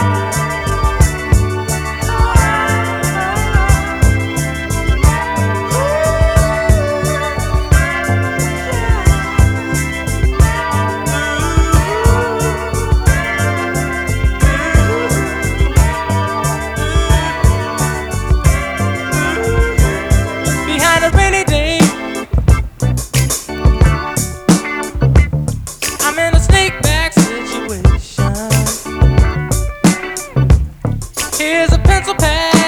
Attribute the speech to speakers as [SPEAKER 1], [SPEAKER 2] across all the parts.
[SPEAKER 1] Here's a pencil pad.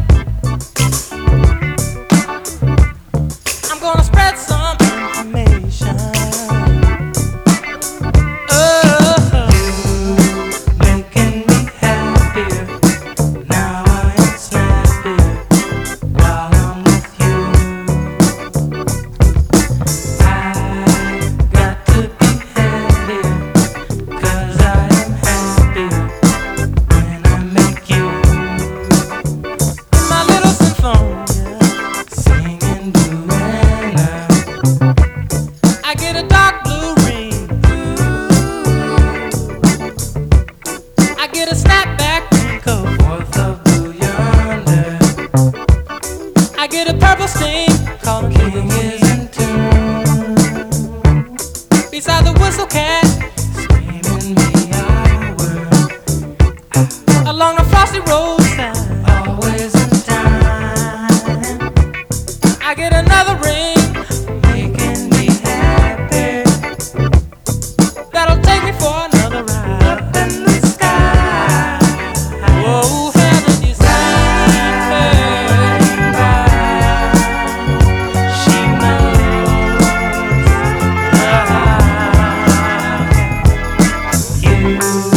[SPEAKER 1] I'm gonna spread some information. Oh, making me happier. Now I am snappier while I'm with you. I got to be happier, 'cause I am happier when I make you my little symphonia, singing blue and love. I get a dark blue ring. I get a snapback raincoat, 4th of blue yonder. I get a purple stain, called King is in tune. Beside the whistle cat, screaming me hour along the frosty roadside. Always in time. I get another ring, making me happy. That'll take me for another ride up in the sky. Whoa, heaven is she knows you.